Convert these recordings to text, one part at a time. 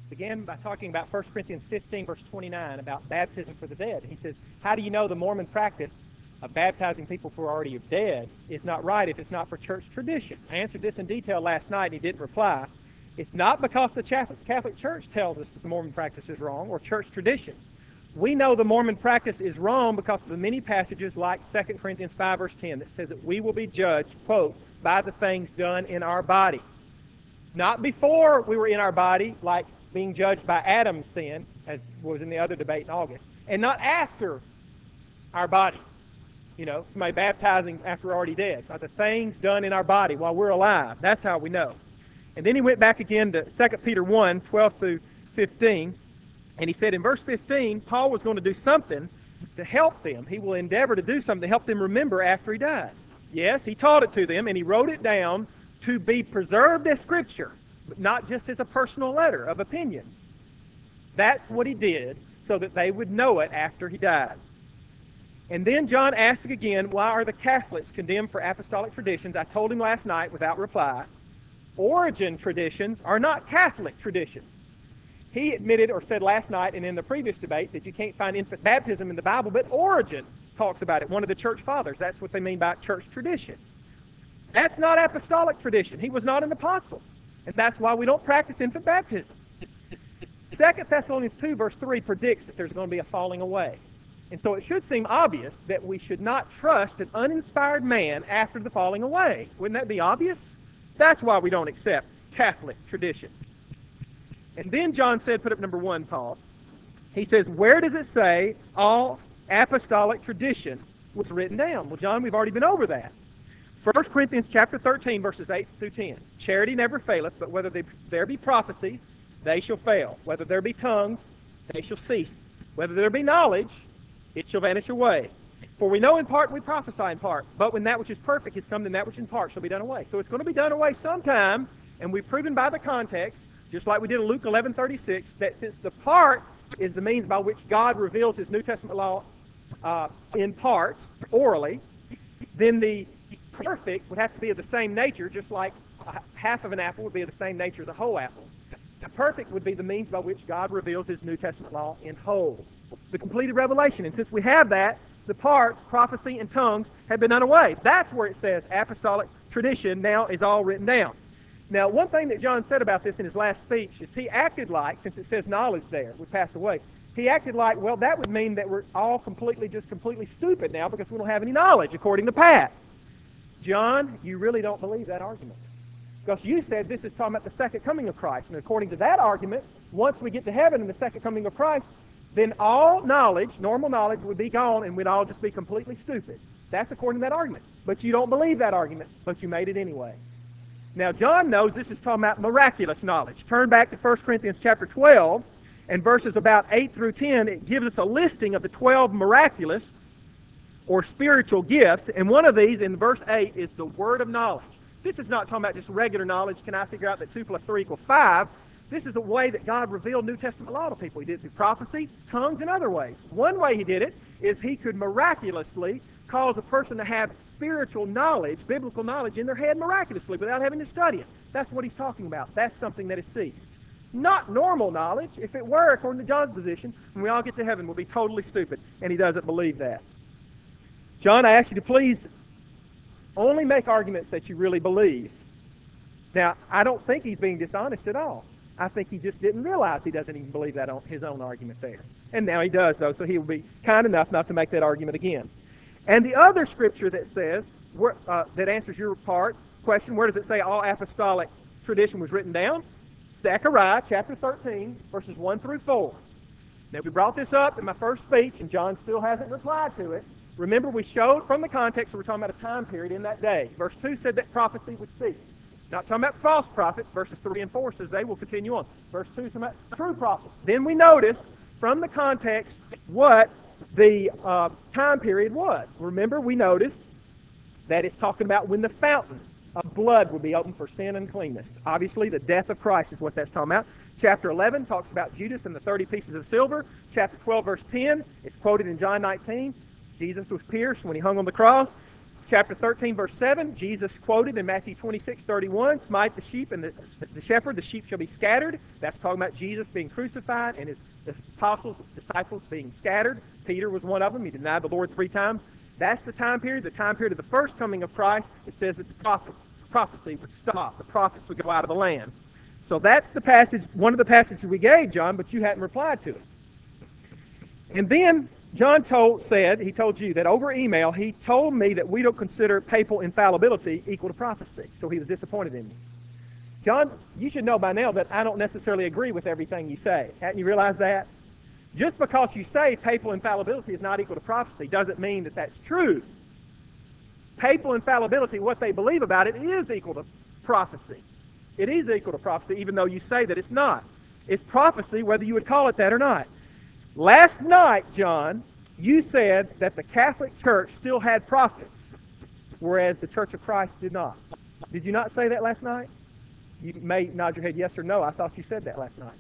Began by talking about 1 Corinthians 15, verse 29, about baptism for the dead. He says, how do you know the Mormon practice of baptizing people who are already dead is not right if it's not for church tradition? I answered this in detail last night, and he didn't reply. It's not because the Catholic Church tells us that the Mormon practice is wrong, or church tradition. We know the Mormon practice is wrong because of the many passages like 2 Corinthians 5, verse 10, that says that we will be judged, quote, by the things done in our body. Not before we were in our body, like being judged by Adam's sin, as was in the other debate in August, and not after our body. You know, somebody baptizing after we're already dead. By the things done in our body while we're alive. That's how we know. And then he went back again to 2 Peter 1, 12 through 15, and he said in verse 15, Paul was going to do something to help them. He will endeavor to do something to help them remember after he died. Yes, he taught it to them, and he wrote it down to be preserved as Scripture, but not just as a personal letter of opinion. That's what he did so that they would know it after he died. And then John asked again, why are the Catholics condemned for apostolic traditions? I told him last night without reply, Origen traditions are not Catholic traditions. He admitted or said last night and in the previous debate that you can't find infant baptism in the Bible, but Origen talks about it, one of the church fathers. That's what they mean by church tradition. That's not apostolic tradition. He was not an apostle. And that's why we don't practice infant baptism. 2 Thessalonians 2, verse 3 predicts that there's going to be a falling away. And so it should seem obvious that we should not trust an uninspired man after the falling away. Wouldn't that be obvious? That's why we don't accept Catholic tradition. And then John said, put up number 1, Paul. He says, where does it say all apostolic tradition was written down? Well, John, we've already been over that. 1 Corinthians chapter 13, verses 8 through 10. Charity never faileth, but whether there be prophecies, they shall fail. Whether there be tongues, they shall cease. Whether there be knowledge, it shall vanish away. For we know in part, we prophesy in part. But when that which is perfect is come, then that which in part shall be done away. So it's going to be done away sometime, and we've proven by the context, just like we did in Luke 11:36, that since the part is the means by which God reveals his New Testament law in parts, orally, then the perfect would have to be of the same nature, just like half of an apple would be of the same nature as a whole apple. The perfect would be the means by which God reveals his New Testament law in whole. The completed revelation. And since we have that, the parts, prophecy and tongues, have been done away. That's where it says apostolic tradition now is all written down. Now, one thing that John said about this in his last speech is he acted like, since it says knowledge there, we pass away, he acted like, well, that would mean that we're all completely stupid now because we don't have any knowledge, according to Pat. John, you really don't believe that argument. Because you said this is talking about the second coming of Christ. And according to that argument, once we get to heaven in the second coming of Christ, then all knowledge, normal knowledge, would be gone and we'd all just be completely stupid. That's according to that argument. But you don't believe that argument, but you made it anyway. Now, John knows this is talking about miraculous knowledge. Turn back to 1 Corinthians chapter 12, and verses about 8 through 10, it gives us a listing of the 12 miraculous or spiritual gifts, and one of these in verse 8 is the word of knowledge. This is not talking about just regular knowledge. Can I figure out that 2 plus 3 equals 5? This is a way that God revealed New Testament law to people. He did it through prophecy, tongues, and other ways. One way he did it is he could miraculously cause a person to have spiritual knowledge, biblical knowledge in their head miraculously without having to study it. That's what he's talking about. That's something that has ceased. Not normal knowledge. If it were, according to John's position, when we all get to heaven, we'll be totally stupid, and he doesn't believe that. John, I ask you to please only make arguments that you really believe. Now, I don't think he's being dishonest at all. I think he just didn't realize he doesn't even believe that on his own argument there. And now he does, though, so he will be kind enough not to make that argument again. And the other scripture that says, that answers your question, where does it say all apostolic tradition was written down? Zechariah chapter 13, verses 1 through 4. Now, we brought this up in my first speech, and John still hasn't replied to it. Remember, we showed from the context that we're talking about a time period in that day. Verse 2 said that prophecy would cease. Not talking about false prophets. Verses 3 and 4 says they will continue on. Verse 2 is talking about true prophets. Then we noticed from the context what the time period was. Remember, we noticed that it's talking about when the fountain of blood would be open for sin and uncleanness. Obviously, the death of Christ is what that's talking about. Chapter 11 talks about Judas and the 30 pieces of silver. Chapter 12, verse 10, is quoted in John 19. Jesus was pierced when he hung on the cross. Chapter 13, verse 7, Jesus quoted in Matthew 26:31, smite the sheep and the shepherd, the sheep shall be scattered. That's talking about Jesus being crucified and his apostles, disciples being scattered. Peter was one of them. He denied the Lord 3 times. That's the time period of the first coming of Christ. It says that the prophecy would stop. The prophets would go out of the land. So that's the passage, one of the passages we gave, John, but you hadn't replied to it. And then John he told you that over email, he told me that we don't consider papal infallibility equal to prophecy. So he was disappointed in me. John, you should know by now that I don't necessarily agree with everything you say. Hadn't you realized that? Just because you say papal infallibility is not equal to prophecy doesn't mean that that's true. Papal infallibility, what they believe about it, is equal to prophecy. It is equal to prophecy, even though you say that it's not. It's prophecy, whether you would call it that or not. Last night, John, you said that the Catholic Church still had prophets, whereas the Church of Christ did not. Did you not say that last night? You may nod your head yes or no. I thought you said that last night.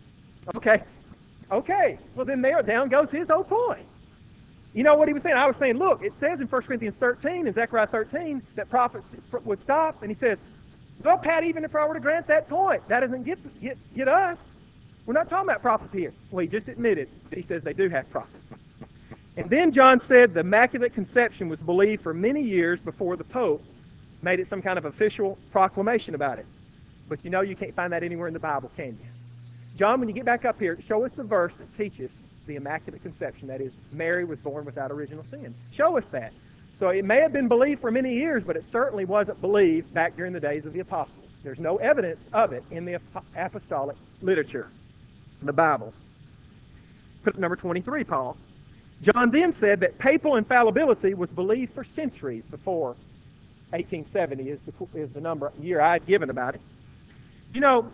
Okay. Well, then down goes his whole point. You know what he was saying? I was saying, look, it says in 1 Corinthians 13 and Zechariah 13 that prophets would stop. And he says, well, Pat, even if I were to grant that point, that doesn't get us. We're not talking about prophecy here. Well, he just admitted that he says they do have prophets. And then John said the Immaculate Conception was believed for many years before the Pope made it some kind of official proclamation about it. But you know you can't find that anywhere in the Bible, can you? John, when you get back up here, show us the verse that teaches the Immaculate Conception. That is, Mary was born without original sin. Show us that. So it may have been believed for many years, but it certainly wasn't believed back during the days of the apostles. There's no evidence of it in the apostolic literature. The Bible. Put number 23, Paul. John then said that papal infallibility was believed for centuries before 1870 is the year I had given about it. You know,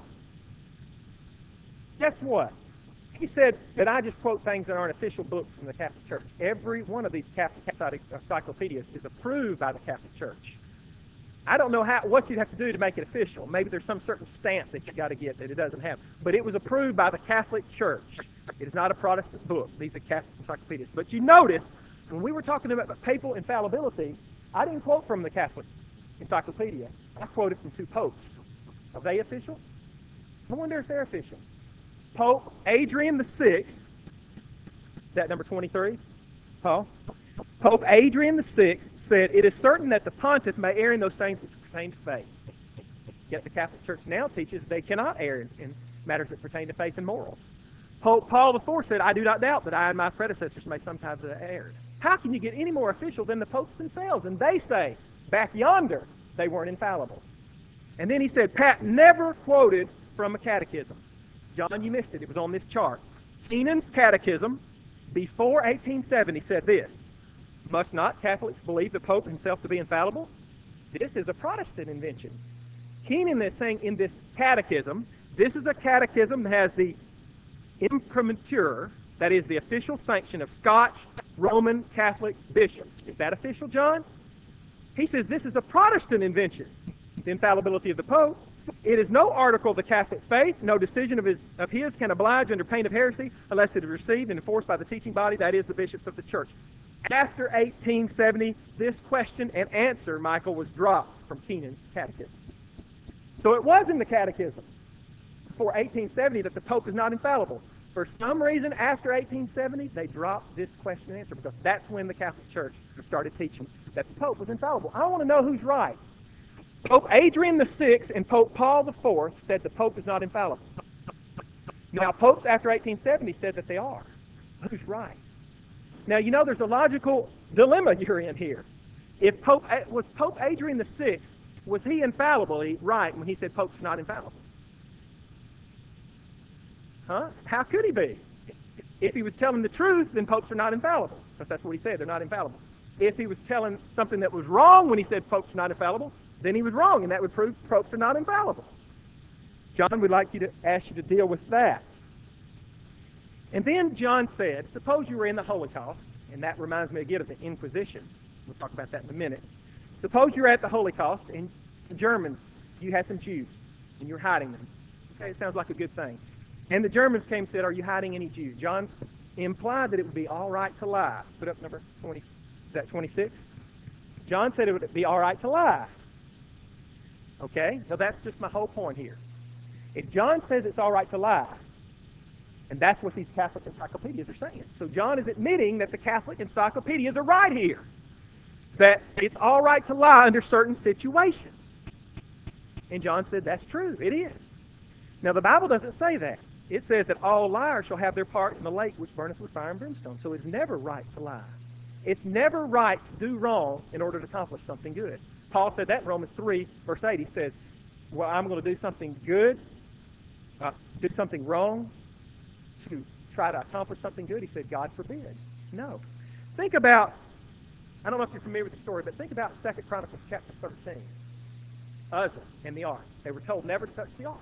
guess what? He said that I just quote things that aren't official books from the Catholic Church. Every one of these Catholic encyclopedias is approved by the Catholic Church. I don't know what you'd have to do to make it official. Maybe there's some certain stamp that you got to get that it doesn't have. But it was approved by the Catholic Church. It is not a Protestant book. These are Catholic encyclopedias. But you notice, when we were talking about papal infallibility, I didn't quote from the Catholic Encyclopedia. I quoted from 2 popes. Are they official? I wonder if they're official. Pope Adrian VI, is that number 23, Paul? Pope Adrian VI said, it is certain that the pontiff may err in those things which pertain to faith. Yet the Catholic Church now teaches they cannot err in matters that pertain to faith and morals. Pope Paul IV said, I do not doubt that I and my predecessors may sometimes have erred. How can you get any more official than the popes themselves? And they say, back yonder, they weren't infallible. And then he said, Pat never quoted from a catechism. John, you missed it. It was on this chart. Keenan's Catechism, before 1870, said this: must not Catholics believe the Pope himself to be infallible? This is a Protestant invention. Keenan is saying in this catechism, this is a catechism that has the imprimatur, that is the official sanction of Scotch Roman Catholic bishops. Is that official, John? He says this is a Protestant invention, the infallibility of the Pope. It is no article of the Catholic faith. No decision of his can oblige under pain of heresy unless it is received and enforced by the teaching body, that is, the bishops of the church. After 1870, this question and answer, Michael, was dropped from Keenan's catechism. So it was in the catechism before 1870 that the Pope is not infallible. For some reason, after 1870, they dropped this question and answer because that's when the Catholic Church started teaching that the Pope was infallible. I want to know who's right. Pope Adrian VI and Pope Paul IV said the Pope is not infallible. Now, popes after 1870 said that they are. Who's right? Now, you know there's a logical dilemma you're in here. If Pope Adrian VI, was he infallibly right when he said popes are not infallible? Huh? How could he be? If he was telling the truth, then popes are not infallible, because that's what he said, they're not infallible. If he was telling something that was wrong when he said popes are not infallible, then he was wrong, and that would prove popes are not infallible. John would like to ask you to deal with that. And then John said, suppose you were in the Holocaust, and that reminds me again of the Inquisition. We'll talk about that in a minute. Suppose you're at the Holocaust, and the Germans, you had some Jews, and you're hiding them. Okay, it sounds like a good thing. And the Germans came and said, are you hiding any Jews? John implied that it would be all right to lie. Put up number 20, is that 26? John said it would be all right to lie. Okay? So that's just my whole point here. If John says it's all right to lie, and that's what these Catholic encyclopedias are saying. So John is admitting that the Catholic encyclopedias are right here. That it's all right to lie under certain situations. And John said that's true. It is. Now the Bible doesn't say that. It says that all liars shall have their part in the lake which burneth with fire and brimstone. So it's never right to lie. It's never right to do wrong in order to accomplish something good. Paul said that in Romans 3, verse 8. He says, well, I'm going to do something good, do something wrong to try to accomplish something good. He said, God forbid. No. Think about, I don't know if you're familiar with the story, but think about 2 Chronicles chapter 13. Uzzah and the ark. They were told never to touch the ark.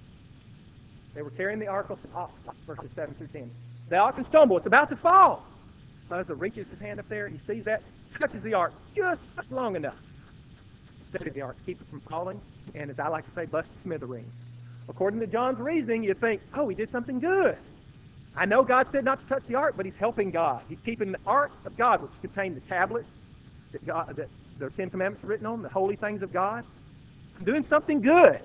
They were carrying the ark of oxen, verses 7 through 10. The oxen stumble. It's about to fall. Uzzah reaches his hand up there. He sees that, touches the ark just long enough. Steady the ark, keep it from falling, and as I like to say, bust to smithereens. According to John's reasoning, you think, oh, he did something good. I know God said not to touch the ark, but he's helping God. He's keeping the ark of God, which contained the tablets that the Ten Commandments are written on, the holy things of God. I'm doing something good.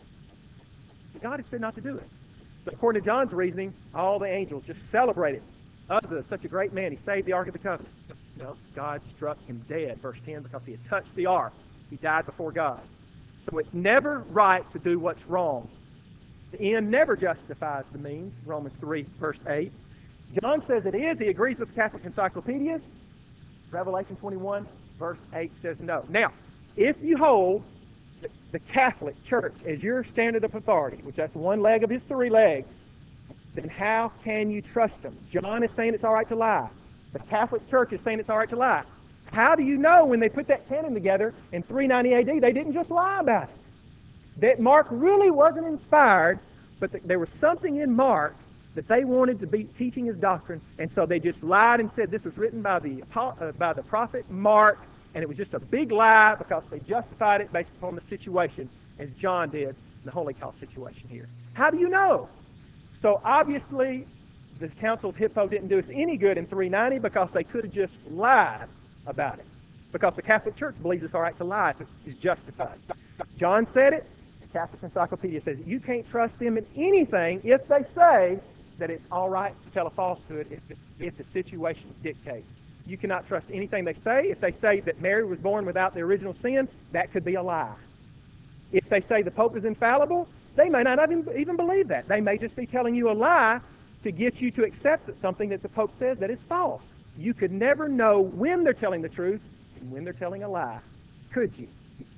But God has said not to do it. But according to John's reasoning, all the angels just celebrated. Uzzah is such a great man. He saved the Ark of the Covenant. No, God struck him dead, verse 10, because he had touched the ark. He died before God. So it's never right to do what's wrong. The end never justifies the means, Romans 3, verse 8. John says it is. He agrees with the Catholic encyclopedias. Revelation 21, verse 8 says no. Now, if you hold the Catholic Church as your standard of authority, which that's one leg of his three legs, then how can you trust them? John is saying it's all right to lie. The Catholic Church is saying it's all right to lie. How do you know when they put that canon together in 390 AD, they didn't just lie about it? That Mark really wasn't inspired, but there was something in Mark that they wanted to be teaching his doctrine, and so they just lied and said this was written by the prophet Mark, and it was just a big lie because they justified it based upon the situation, as John did in the Holocaust situation here. How do you know? So obviously, the Council of Hippo didn't do us any good in 390 because they could have just lied about it. Because the Catholic Church believes it's all right to lie if it is justified. John said it. The Catholic Encyclopedia says you can't trust them in anything if they say that it's all right to tell a falsehood if the situation dictates. You cannot trust anything they say. If they say that Mary was born without the original sin, that could be a lie. If they say the Pope is infallible, they may not even believe that. They may just be telling you a lie to get you to accept that something that the Pope says that is false. You could never know when they're telling the truth and when they're telling a lie. Could you?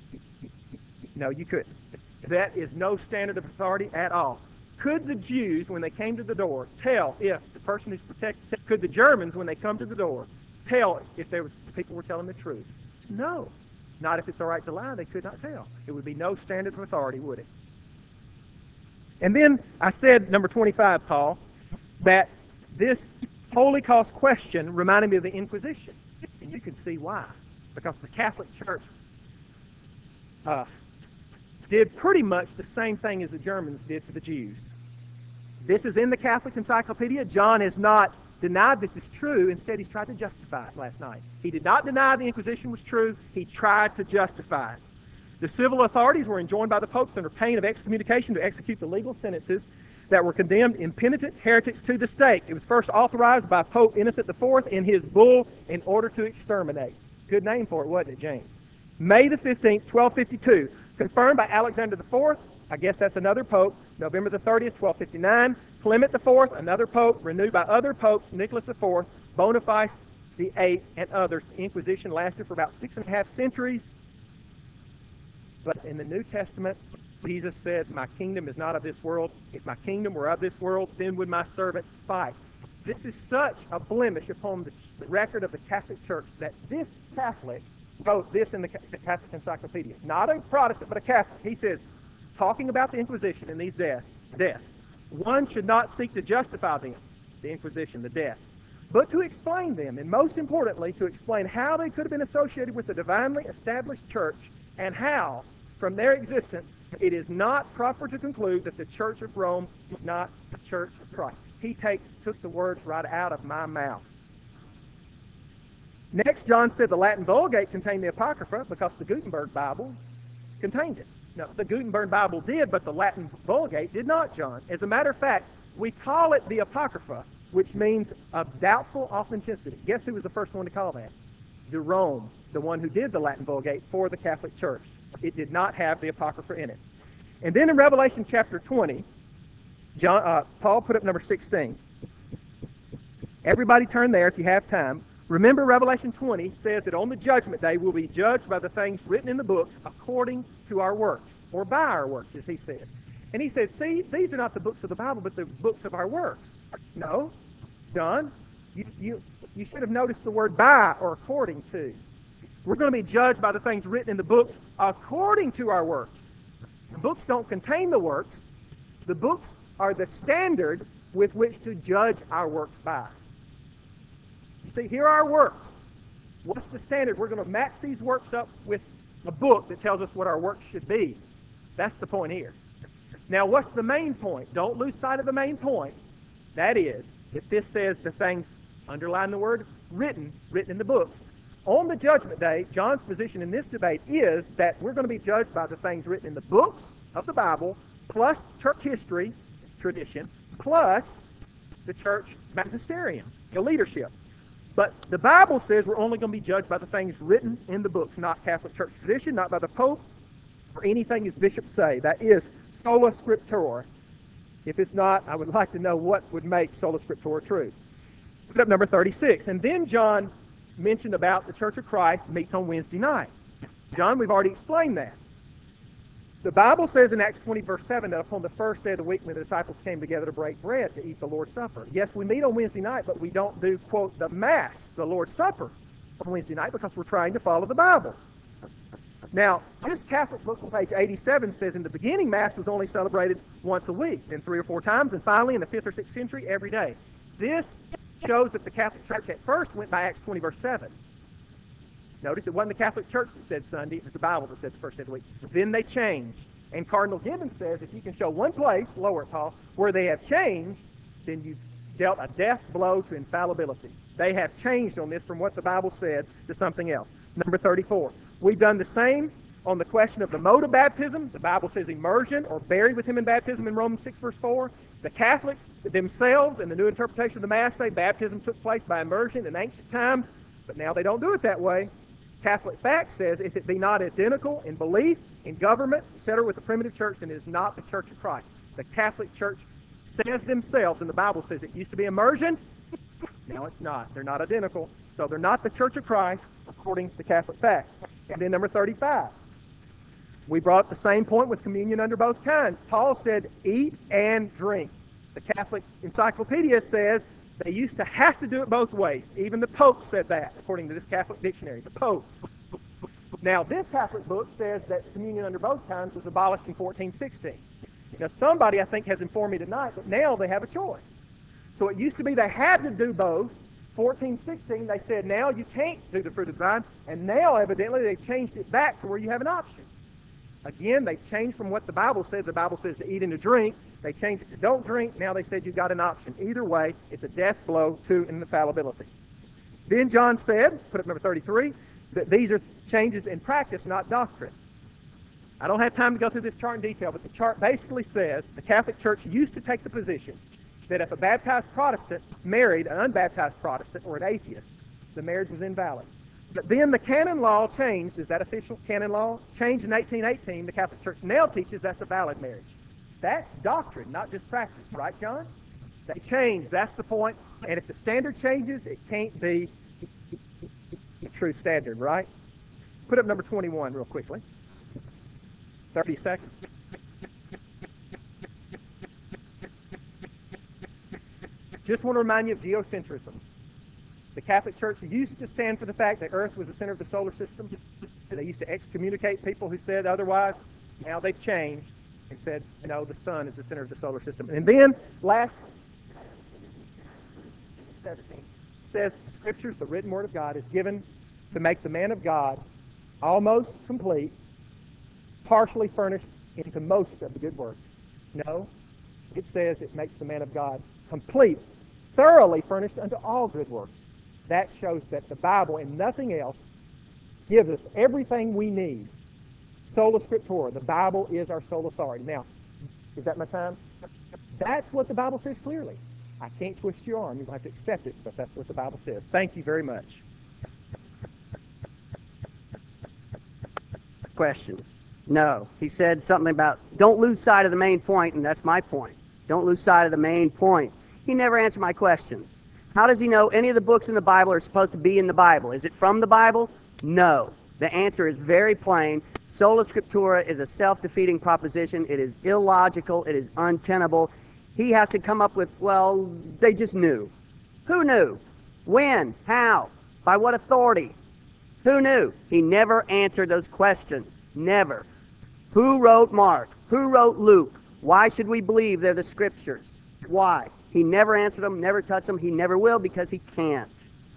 No, you couldn't. That is no standard of authority at all. Could the Jews, when they came to the door, tell if the person who's protected, could the Germans, when they come to the door, tell if people were telling the truth? No. Not if it's all right to lie, they could not tell. It would be no standard of authority, would it? And then I said, number 25, Paul, that this Holocaust question reminded me of the Inquisition. And you can see why. Because the Catholic Church did pretty much the same thing as the Germans did to the Jews. This is in the Catholic Encyclopedia. John has not denied this is true. Instead, he's tried to justify it last night. He did not deny the Inquisition was true. He tried to justify it. The civil authorities were enjoined by the popes under pain of excommunication to execute the legal sentences that were condemned impenitent heretics to the stake. It was first authorized by Pope Innocent IV in his bull in order to exterminate. Good name for it, wasn't it, James? May the 15th, 1252, confirmed by Alexander IV, I guess that's another pope, November the 30th, 1259, Clement IV, another pope, renewed by other popes, Nicholas IV, Boniface VIII, and others. The Inquisition lasted for about 6.5 centuries. But in the New Testament, Jesus said, my kingdom is not of this world. If my kingdom were of this world, then would my servants fight. This is such a blemish upon the record of the Catholic Church that this Catholic wrote this in the Catholic Encyclopedia. Not a Protestant, but a Catholic. He says, talking about the Inquisition and these deaths, one should not seek to justify them, the Inquisition, the deaths, but to explain them, and most importantly, to explain how they could have been associated with the divinely established church and how, from their existence, it is not proper to conclude that the Church of Rome is not the Church of Christ. He took the words right out of my mouth. Next, John said the Latin Vulgate contained the Apocrypha because the Gutenberg Bible contained it. No, the Gutenberg Bible did, but the Latin Vulgate did not, John. As a matter of fact, we call it the Apocrypha, which means of doubtful authenticity. Guess who was the first one to call that? Jerome, the one who did the Latin Vulgate for the Catholic Church. It did not have the Apocrypha in it. And then in Revelation chapter 20, Paul put up number 16. Everybody turn there if you have time. Remember, Revelation 20 says that on the judgment day we'll be judged by the things written in the books according to our works, or by our works, as he said. And he said, see, these are not the books of the Bible, but the books of our works. No, John, you should have noticed the word by or according to. We're going to be judged by the things written in the books according to our works. The books don't contain the works. The books are the standard with which to judge our works by. You see, here are our works. What's the standard? We're going to match these works up with a book that tells us what our works should be. That's the point here. Now, what's the main point? Don't lose sight of the main point. That is, if this says the things, underline the word written in the books. On the judgment day, John's position in this debate is that we're going to be judged by the things written in the books of the Bible, plus church history, tradition, plus the church magisterium, the leadership. But the Bible says we're only going to be judged by the things written in the books, not Catholic Church tradition, not by the Pope, or anything his bishops say. That is sola scriptura. If it's not, I would like to know what would make sola scriptura true. Put up number 36. And then John mentioned about the Church of Christ meets on Wednesday night. John, we've already explained that. The Bible says in Acts 20, verse 7, that upon the first day of the week when the disciples came together to break bread to eat the Lord's Supper. Yes, we meet on Wednesday night, but we don't do, quote, the Mass, the Lord's Supper, on Wednesday night because we're trying to follow the Bible. Now, this Catholic book on page 87 says in the beginning, Mass was only celebrated once a week, then 3 or 4 times, and finally in the 5th or 6th century, every day. This shows that the Catholic Church at first went by Acts 20, verse 7. Notice it wasn't the Catholic Church that said Sunday, it was the Bible that said the first day of the week. Then they changed. And Cardinal Gibbons says if you can show one place, lower it, Paul, where they have changed, then you've dealt a death blow to infallibility. They have changed on this from what the Bible said to something else. Number 34. We've done the same on the question of the mode of baptism. The Bible says immersion or buried with him in baptism in Romans 6, verse 4. The Catholics themselves in the new interpretation of the Mass say baptism took place by immersion in ancient times, but now they don't do it that way. Catholic fact says if it be not identical in belief, in government, etc., with the primitive church, then it is not the Church of Christ. The Catholic Church says themselves, and the Bible says it used to be immersion. Now it's not. They're not identical. So they're not the Church of Christ according to Catholic facts. And then number 35. We brought up the same point with communion under both kinds. Paul said, eat and drink. The Catholic Encyclopedia says they used to have to do it both ways. Even the Pope said that, according to this Catholic dictionary, the popes. Now, this Catholic book says that communion under both kinds was abolished in 1416. Now, somebody, I think, has informed me tonight that now they have a choice. So it used to be they had to do both. 1416, they said now you can't do the fruit of the vine. And now, evidently, they changed it back to where you have an option. Again, they changed from what the Bible said. The Bible says to eat and to drink. They changed it to don't drink. Now they said you've got an option. Either way, it's a death blow to infallibility. Then John said, put up number 33, that these are changes in practice, not doctrine. I don't have time to go through this chart in detail, but the chart basically says the Catholic Church used to take the position that if a baptized Protestant married an unbaptized Protestant or an atheist, the marriage was invalid. But then the canon law changed. Is that official canon law? Changed in 1818. The Catholic Church now teaches that's a valid marriage. That's doctrine, not just practice. Right, John? They changed. That's the point. And if the standard changes, it can't be a true standard, right? Put up number 21 real quickly. 30 seconds. Just want to remind you of geocentrism. The Catholic Church used to stand for the fact that Earth was the center of the solar system. They used to excommunicate people who said otherwise. Now they've changed and said, no, the sun is the center of the solar system. And then, last, 17, says the Scriptures, the written Word of God, is given to make the man of God almost complete, partially furnished into most of the good works. No, it says it makes the man of God complete, thoroughly furnished unto all good works. That shows that the Bible and nothing else gives us everything we need. Sola Scriptura. The Bible is our sole authority. Now, is that my time? That's what the Bible says clearly. I can't twist your arm. You're going to have to accept it because that's what the Bible says. Thank you very much. Questions? No. He said something about don't lose sight of the main point, and that's my point. Don't lose sight of the main point. He never answered my questions. How does he know any of the books in the Bible are supposed to be in the Bible? Is it from the Bible? No. The answer is very plain. Sola Scriptura is a self-defeating proposition. It is illogical. It is untenable. He has to come up with, well, they just knew. Who knew? When? How? By what authority? Who knew? He never answered those questions. Never. Who wrote Mark? Who wrote Luke? Why should we believe they're the Scriptures? Why? He never answered them, never touched them. He never will because he can't.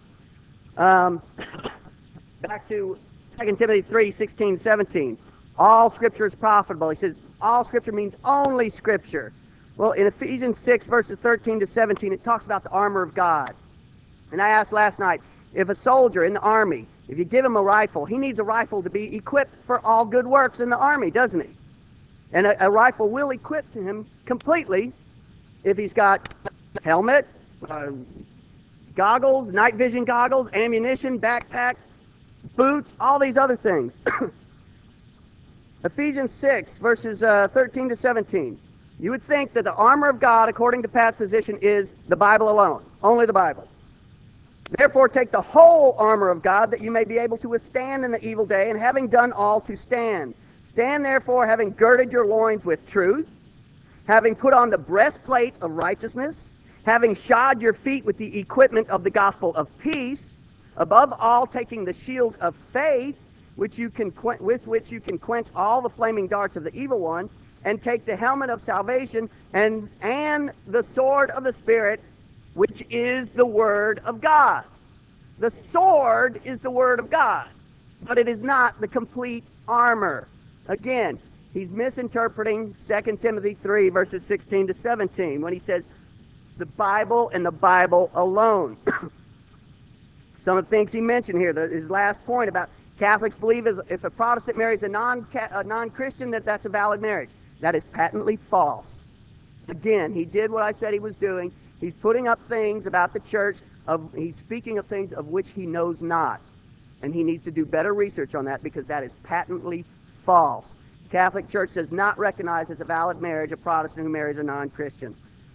Back to 2 Timothy 3:16-17. All Scripture is profitable. He says all Scripture means only Scripture. Well, in Ephesians 6, verses 13-17, it talks about the armor of God. And I asked last night, if a soldier in the army, if you give him a rifle, he needs a rifle to be equipped for all good works in the army, doesn't he? And a rifle will equip him completely if he's got helmet, goggles, night vision goggles, ammunition, backpack, boots, all these other things. Ephesians 6, verses 13-17. You would think that the armor of God, according to Pat's position, is the Bible alone. Only the Bible. Therefore, take the whole armor of God, that you may be able to withstand in the evil day, and having done all, to stand. Stand therefore, having girded your loins with truth, having put on the breastplate of righteousness, having shod your feet with the equipment of the gospel of peace, above all taking the shield of faith, with which you can quench all the flaming darts of the evil one, and take the helmet of salvation and the sword of the Spirit, which is the Word of God. The sword is the Word of God, but it is not the complete armor. Again, he's misinterpreting 2 Timothy 3, verses 16-17, when he says the Bible and the Bible alone. Some of the things he mentioned here, his last point about Catholics believe if a Protestant marries a non-Christian, that's a valid marriage. That is patently false. Again, he did what I said he was doing. He's putting up things about the church. He's speaking of things of which he knows not. And he needs to do better research on that because that is patently false. The Catholic Church does not recognize as a valid marriage a Protestant who marries a non-Christian.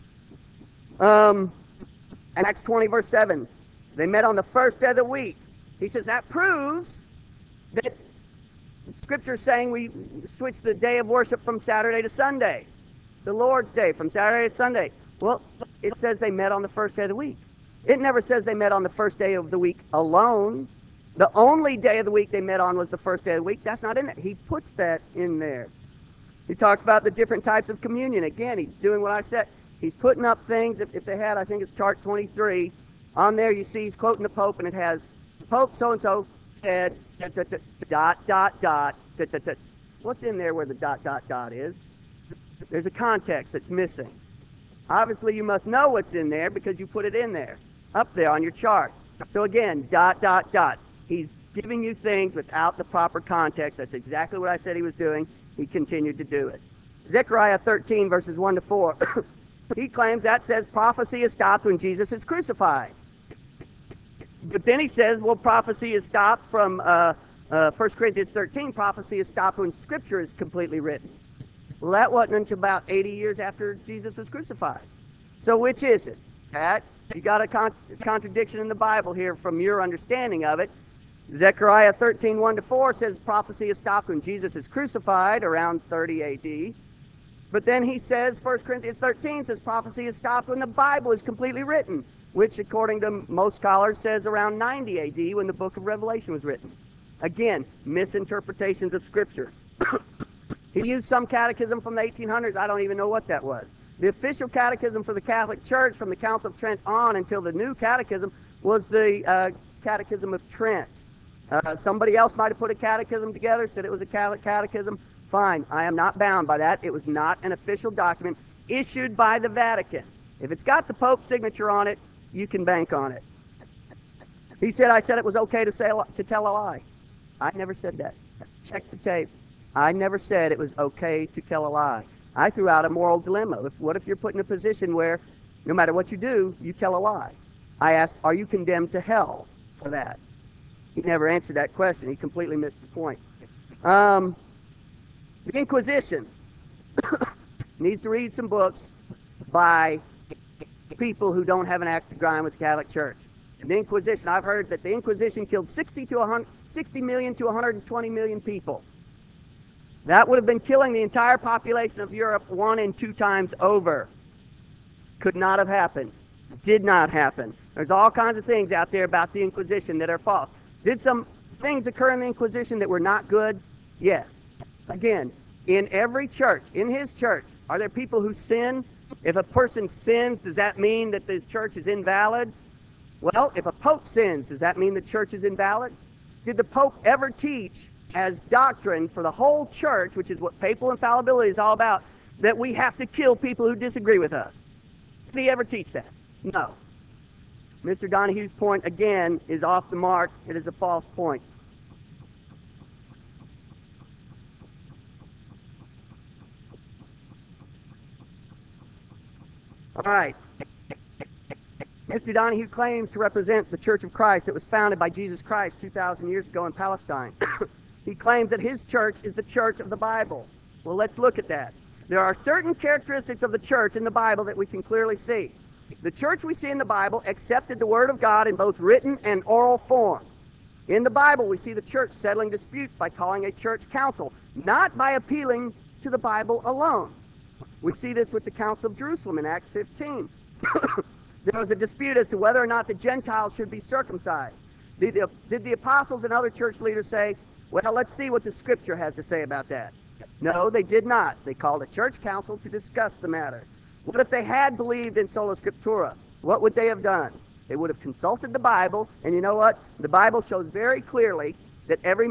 Acts 20, verse 7. They met on the first day of the week. He says that proves that Scripture is saying we switch the day of worship from Saturday to Sunday. The Lord's Day from Saturday to Sunday. Well, it says they met on the first day of the week. It never says they met on the first day of the week alone. The only day of the week they met on was the first day of the week. That's not in it. He puts that in there. He talks about the different types of communion. Again, he's doing what I said. He's putting up things. If they had, I think it's chart 23. On there you see he's quoting the Pope, and it has Pope so-and-so said, ... What's in there where the ... is? There's a context that's missing. Obviously, you must know what's in there because you put it in there, up there on your chart. So again, ... He's giving you things without the proper context. That's exactly what I said he was doing. He continued to do it. Zechariah 13, verses 1-4. He claims that says prophecy is stopped when Jesus is crucified. But then he says, well, prophecy is stopped from 1 Corinthians 13. Prophecy is stopped when Scripture is completely written. Well, that wasn't until about 80 years after Jesus was crucified. So which is it? Pat, you got a contradiction in the Bible here from your understanding of it. Zechariah 13, 1-4 says prophecy is stopped when Jesus is crucified around 30 A.D. But then he says, 1 Corinthians 13 says prophecy is stopped when the Bible is completely written, which according to most scholars says around 90 A.D. when the book of Revelation was written. Again, misinterpretations of Scripture. He used some catechism from the 1800s. I don't even know what that was. The official catechism for the Catholic Church from the Council of Trent on until the new catechism was the Catechism of Trent. Somebody else might have put a catechism together, said it was a Catholic catechism. Fine, I am not bound by that. It was not an official document issued by the Vatican. If it's got the Pope's signature on it, you can bank on it. He said, I said it was okay to tell a lie. I never said that. Check the tape. I never said it was okay to tell a lie. I threw out a moral dilemma. What if you're put in a position where no matter what you do, you tell a lie? I asked, are you condemned to hell for that? He never answered that question. He completely missed the point. The Inquisition needs to read some books by people who don't have an axe to grind with the Catholic Church. The Inquisition, I've heard that the Inquisition killed 60 million to 120 million people. That would have been killing the entire population of Europe 1 and 2 times over. Could not have happened. Did not happen. There's all kinds of things out there about the Inquisition that are false. Did some things occur in the Inquisition that were not good? Yes. Again, in every church, in his church, are there people who sin? If a person sins, does that mean that the church is invalid? Well, if a pope sins, does that mean the church is invalid? Did the pope ever teach as doctrine for the whole church, which is what papal infallibility is all about, that we have to kill people who disagree with us? Did he ever teach that? No. Mr. Donahue's point, again, is off the mark. It is a false point. All right. Mr. Donahue claims to represent the Church of Christ that was founded by Jesus Christ 2,000 years ago in Palestine. He claims that his church is the church of the Bible. Well, let's look at that. There are certain characteristics of the church in the Bible that we can clearly see. The church we see in the Bible accepted the Word of God in both written and oral form. In the Bible, we see the church settling disputes by calling a church council, not by appealing to the Bible alone. We see this with the Council of Jerusalem in Acts 15. There was a dispute as to whether or not the Gentiles should be circumcised. Did the apostles and other church leaders say, well, let's see what the Scripture has to say about that? No, they did not. They called a church council to discuss the matter. What if they had believed in sola scriptura? What would they have done? They would have consulted the Bible, and you know what? The Bible shows very clearly that every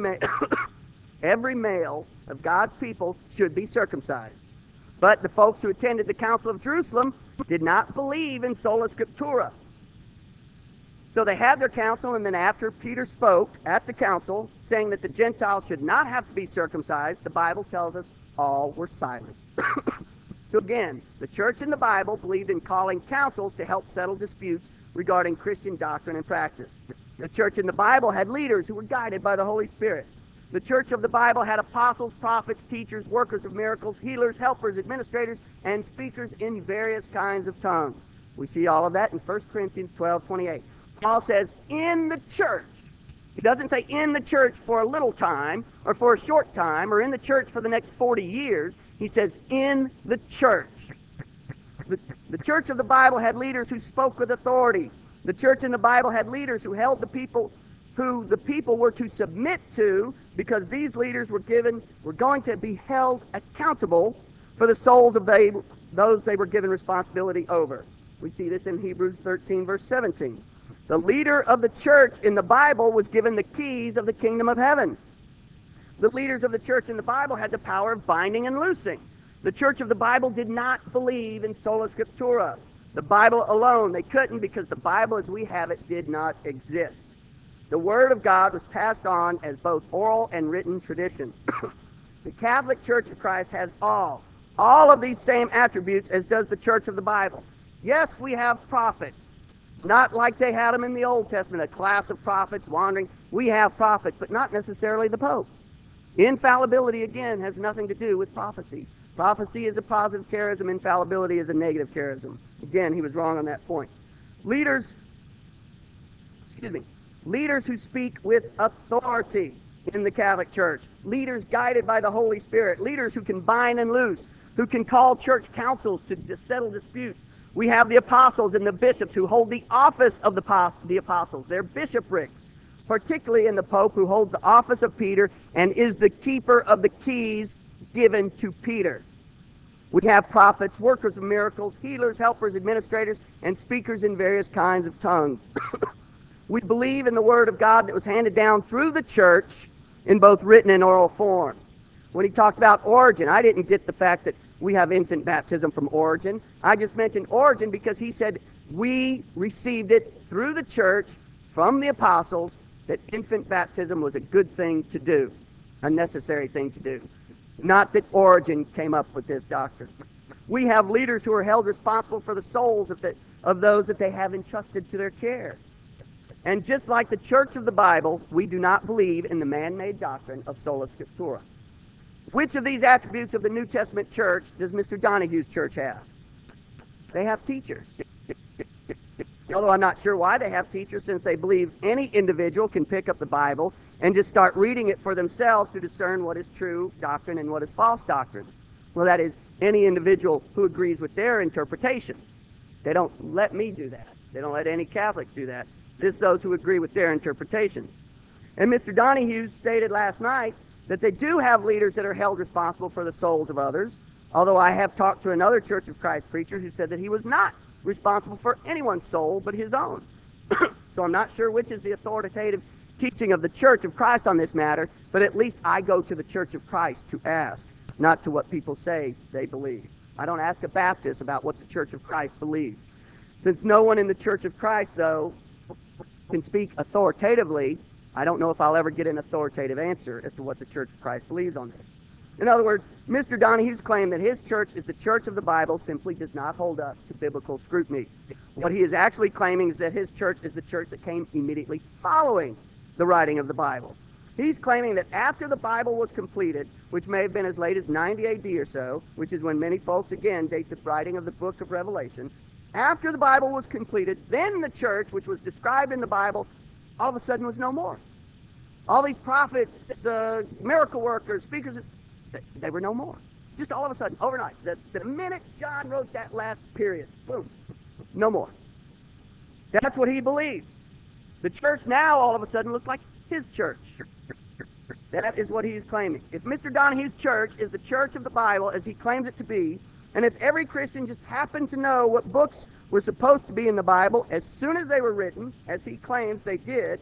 male of God's people should be circumcised. But the folks who attended the Council of Jerusalem did not believe in sola scriptura. So they had their council, and then after Peter spoke at the council, saying that the Gentiles should not have to be circumcised, the Bible tells us all were silent. So again, the church in the Bible believed in calling councils to help settle disputes regarding Christian doctrine and practice. The church in the Bible had leaders who were guided by the Holy Spirit. The church of the Bible had apostles, prophets, teachers, workers of miracles, healers, helpers, administrators, and speakers in various kinds of tongues. We see all of that in 1 Corinthians 12:28. Paul says, in the church. He doesn't say in the church for a little time, or for a short time, or in the church for the next 40 years. He says, in the church. The church of the Bible had leaders who spoke with authority. The church in the Bible had leaders who held the people, who the people were to submit to, because these leaders were going to be held accountable for the souls of those they were given responsibility over. We see this in Hebrews 13, verse 17. The leader of the church in the Bible was given the keys of the kingdom of heaven. The leaders of the church in the Bible had the power of binding and loosing. The church of the Bible did not believe in sola scriptura. The Bible alone, they couldn't, because the Bible as we have it did not exist. The Word of God was passed on as both oral and written tradition. The Catholic Church of Christ has all of these same attributes as does the Church of the Bible. Yes, we have prophets. It's not like they had them in the Old Testament, a class of prophets wandering. We have prophets, but not necessarily the Pope. Infallibility, again, has nothing to do with prophecy. Prophecy is a positive charism. Infallibility is a negative charism. Again, he was wrong on that point. Leaders who speak with authority in the Catholic Church. Leaders guided by the Holy Spirit. Leaders who can bind and loose, who can call church councils to settle disputes. We have the apostles and the bishops who hold the office of the apostles. They're bishoprics, particularly in the Pope, who holds the office of Peter and is the keeper of the keys given to Peter. We have prophets, workers of miracles, healers, helpers, administrators, and speakers in various kinds of tongues. We believe in the Word of God that was handed down through the church in both written and oral form. When he talked about Origen, I didn't get the fact that we have infant baptism from Origen. I just mentioned Origen because he said we received it through the church from the apostles that infant baptism was a good thing to do, a necessary thing to do. Not that Origen came up with this doctrine. We have leaders who are held responsible for the souls of those that they have entrusted to their care. And just like the Church of the Bible, we do not believe in the man-made doctrine of sola scriptura. Which of these attributes of the New Testament church does Mr. Donahue's church have? They have teachers. Although I'm not sure why they have teachers, since they believe any individual can pick up the Bible and just start reading it for themselves to discern what is true doctrine and what is false doctrine. Well, that is, any individual who agrees with their interpretations. They don't let me do that. They don't let any Catholics do that. Just those who agree with their interpretations. And Mr. Donahue stated last night that they do have leaders that are held responsible for the souls of others, although I have talked to another Church of Christ preacher who said that he was not responsible for anyone's soul but his own. So I'm not sure which is the authoritative teaching of the Church of Christ on this matter, but at least I go to the Church of Christ to ask, not to what people say they believe. I don't ask a Baptist about what the Church of Christ believes. Since no one in the Church of Christ, though, can speak authoritatively, I don't know if I'll ever get an authoritative answer as to what the Church of Christ believes on this. In other words, Mr. Donahue's claim that his church is the church of the Bible simply does not hold up to biblical scrutiny. What he is actually claiming is that his church is the church that came immediately following the writing of the Bible. He's claiming that after the Bible was completed, which may have been as late as 90 AD or so, which is when many folks again date the writing of the book of Revelation, after the Bible was completed, then the church, which was described in the Bible, all of a sudden was no more. All these prophets, miracle workers, speakers, they were no more. Just all of a sudden, overnight, the minute John wrote that last period, boom, no more. That's what he believes. The church now all of a sudden looks like his church. That is what he's claiming. If Mr. Donahue's church is the church of the Bible as he claims it to be, and if every Christian just happened to know what books were supposed to be in the Bible as soon as they were written, as he claims they did,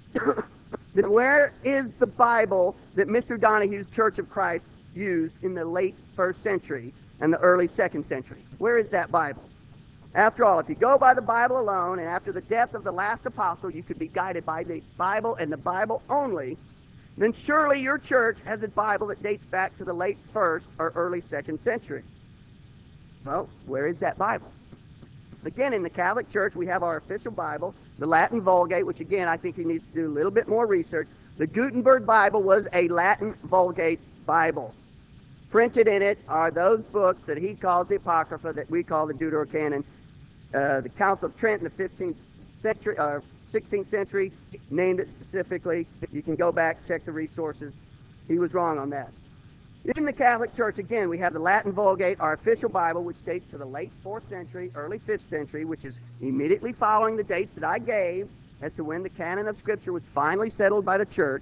then where is the Bible that Mr. Donahue's Church of Christ used in the late 1st century and the early 2nd century? Where is that Bible? After all, if you go by the Bible alone, and after the death of the last apostle, you could be guided by the Bible and the Bible only, then surely your church has a Bible that dates back to the late 1st or early 2nd century. Well, where is that Bible? Again, in the Catholic Church, we have our official Bible, the Latin Vulgate, which again, I think he needs to do a little bit more research. The Gutenberg Bible was a Latin Vulgate Bible. Printed in it are those books that he calls the Apocrypha, that we call the Deuterocanon. The Council of Trent in the 15th century, 16th century, named it specifically. You can go back, check the resources. He was wrong on that. In the Catholic Church, again, we have the Latin Vulgate, our official Bible, which dates to the late 4th century, early 5th century, which is immediately following the dates that I gave as to when the canon of Scripture was finally settled by the Church.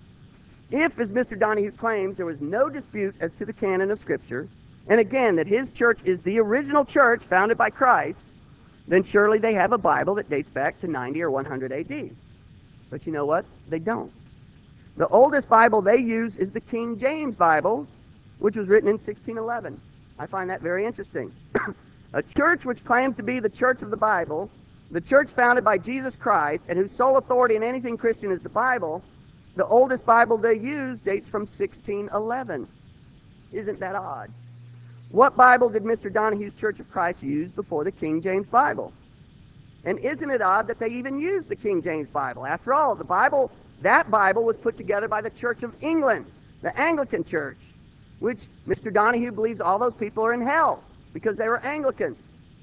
If, as Mr. Donahue claims, there was no dispute as to the canon of Scripture, and again, that his church is the original church founded by Christ, then surely they have a Bible that dates back to 90 or 100 AD. But you know what? They don't. The oldest Bible they use is the King James Bible, which was written in 1611. I find that very interesting. A church which claims to be the church of the Bible, the church founded by Jesus Christ, and whose sole authority in anything Christian is the Bible, the oldest Bible they use dates from 1611. Isn't that odd? What Bible did Mr. Donahue's Church of Christ use before the King James Bible? And isn't it odd that they even used the King James Bible? After all, that Bible was put together by the Church of England, the Anglican Church, which Mr. Donahue believes all those people are in hell because they were Anglicans.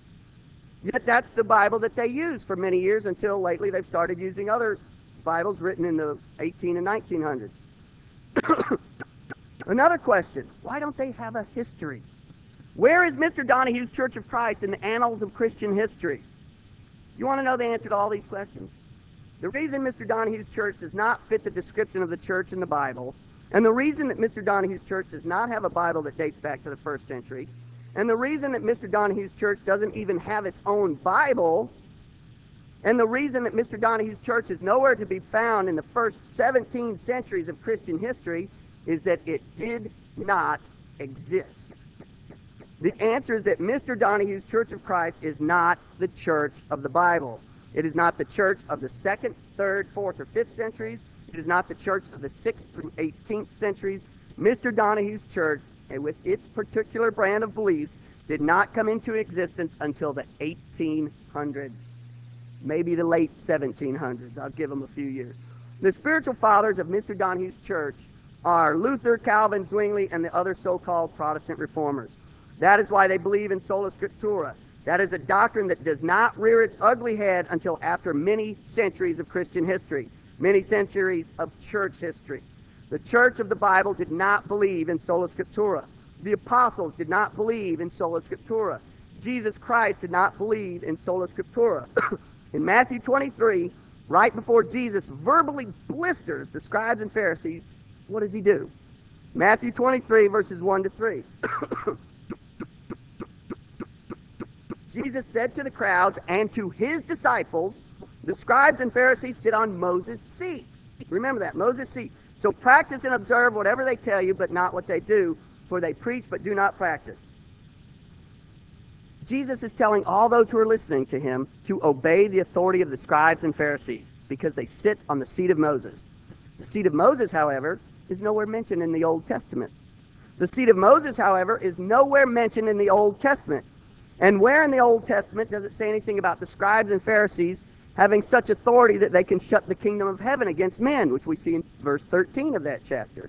Yet that's the Bible that they used for many years until lately they've started using other Bibles written in the 18 and 1900s. Another question, why don't they have a history? Where is Mr. Donahue's Church of Christ in the annals of Christian history? You want to know the answer to all these questions? The reason Mr. Donahue's church does not fit the description of the church in the Bible, and the reason that Mr. Donahue's church does not have a Bible that dates back to the 1st century, and the reason that Mr. Donahue's church doesn't even have its own Bible, and the reason that Mr. Donahue's church is nowhere to be found in the first 17 centuries of Christian history is that it did not exist. The answer is that Mr. Donahue's Church of Christ is not the church of the Bible. It is not the church of the 2nd 3rd, 4th, or 5th centuries. It is not the church of the 6th through 18th centuries. Mr. Donahue's church, and with its particular brand of beliefs, did not come into existence until the 1800s, maybe the late 1700s. I'll give them a few years. The spiritual fathers of Mr. Donahue's church are Luther, Calvin, Zwingli, and the other so-called Protestant reformers. That is why they believe in sola scriptura. That is a doctrine that does not rear its ugly head until after many centuries of Christian history, many centuries of church history. The church of the Bible did not believe in sola scriptura. The apostles did not believe in sola scriptura. Jesus Christ did not believe in sola scriptura. In Matthew 23, right before Jesus verbally blisters the scribes and Pharisees, what does he do? Matthew 23, verses 1 to 3. Jesus said to the crowds and to his disciples, the scribes and Pharisees sit on Moses' seat. Remember that, Moses' seat. So practice and observe whatever they tell you, but not what they do, for they preach but do not practice. Jesus is telling all those who are listening to him to obey the authority of the scribes and Pharisees because they sit on the seat of Moses. The seat of Moses, however, is nowhere mentioned in the Old Testament. The seat of Moses, however, is nowhere mentioned in the Old Testament. And where in the Old Testament does it say anything about the scribes and Pharisees having such authority that they can shut the kingdom of heaven against men, which we see in verse 13 of that chapter?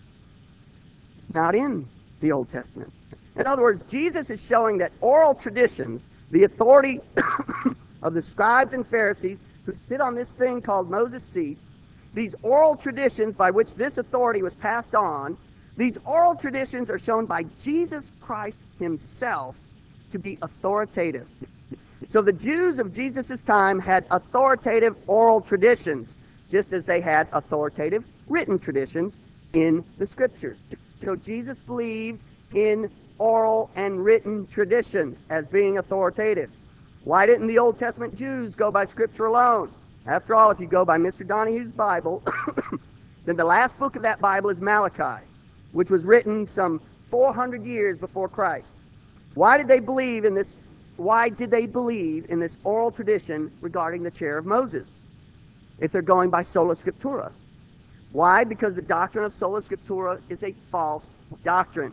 It's not in the Old Testament. In other words, Jesus is showing that oral traditions, the authority of the scribes and Pharisees who sit on this thing called Moses' seat, these oral traditions by which this authority was passed on, these oral traditions are shown by Jesus Christ himself to be authoritative. So the Jews of Jesus' time had authoritative oral traditions, just as they had authoritative written traditions in the Scriptures. So Jesus believed in oral and written traditions as being authoritative. Why didn't the Old Testament Jews go by Scripture alone? After all, if you go by Mr. Donahue's Bible, then the last book of that Bible is Malachi, which was written some 400 years before Christ. Why did they believe in this? Why did they believe in this oral tradition regarding the chair of Moses, if they're going by sola scriptura? Why? Because the doctrine of sola scriptura is a false doctrine.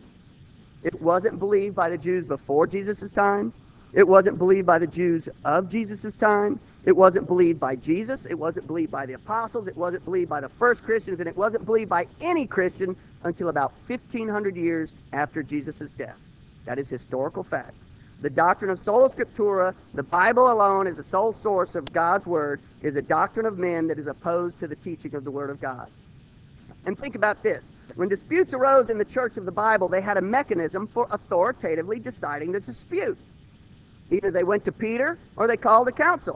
It wasn't believed by the Jews before Jesus' time. It wasn't believed by the Jews of Jesus' time. It wasn't believed by Jesus. It wasn't believed by the apostles. It wasn't believed by the first Christians. And it wasn't believed by any Christian until about 1,500 years after Jesus' death. That is historical fact. The doctrine of sola scriptura, the Bible alone as the sole source of God's Word, is a doctrine of men that is opposed to the teaching of the Word of God. And think about this. When disputes arose in the church of the Bible, they had a mechanism for authoritatively deciding the dispute. Either they went to Peter or they called a council.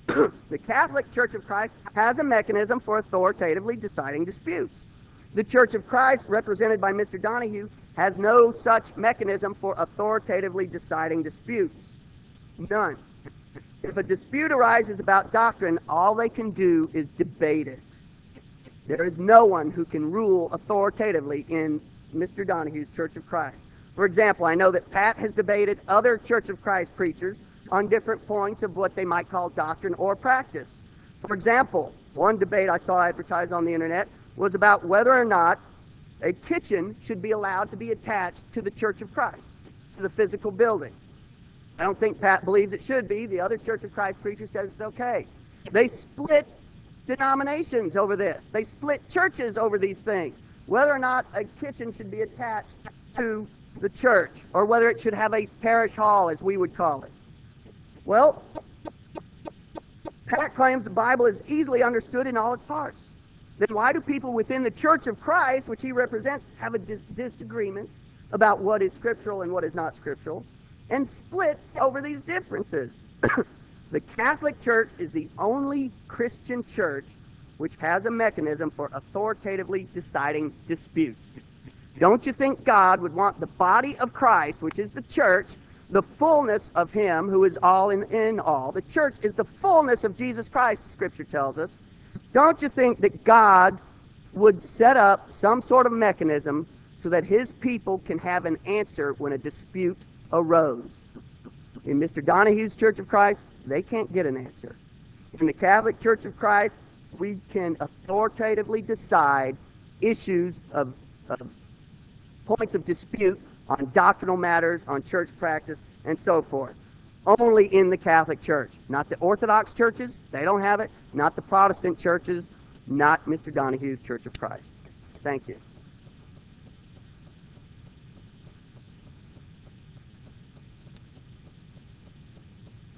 The Catholic Church of Christ has a mechanism for authoritatively deciding disputes. The Church of Christ, represented by Mr. Donahue, has no such mechanism for authoritatively deciding disputes. None. If a dispute arises about doctrine, all they can do is debate it. There is no one who can rule authoritatively in Mr. Donahue's Church of Christ. For example, I know that Pat has debated other Church of Christ preachers on different points of what they might call doctrine or practice. For example, one debate I saw advertised on the internet was about whether or not a kitchen should be allowed to be attached to the Church of Christ, to the physical building. I don't think Pat believes it should be. The other Church of Christ preacher says it's okay. They split denominations over this. They split churches over these things. Whether or not a kitchen should be attached to the church, or whether it should have a parish hall, as we would call it. Well, Pat claims the Bible is easily understood in all its parts. Then why do people within the Church of Christ, which he represents, have a disagreement about what is scriptural and what is not scriptural, and split over these differences? The Catholic Church is the only Christian church which has a mechanism for authoritatively deciding disputes. Don't you think God would want the body of Christ, which is the church, the fullness of him who is all in all? The church is the fullness of Jesus Christ, Scripture tells us. Don't you think that God would set up some sort of mechanism so that his people can have an answer when a dispute arose? In Mr. Donahue's Church of Christ, they can't get an answer. In the Catholic Church of Christ, we can authoritatively decide issues of points of dispute on doctrinal matters, on church practice, and so forth. Only in the Catholic Church. Not the Orthodox churches, they don't have it. Not the Protestant churches, not Mr. Donohue's Church of Christ. Thank you.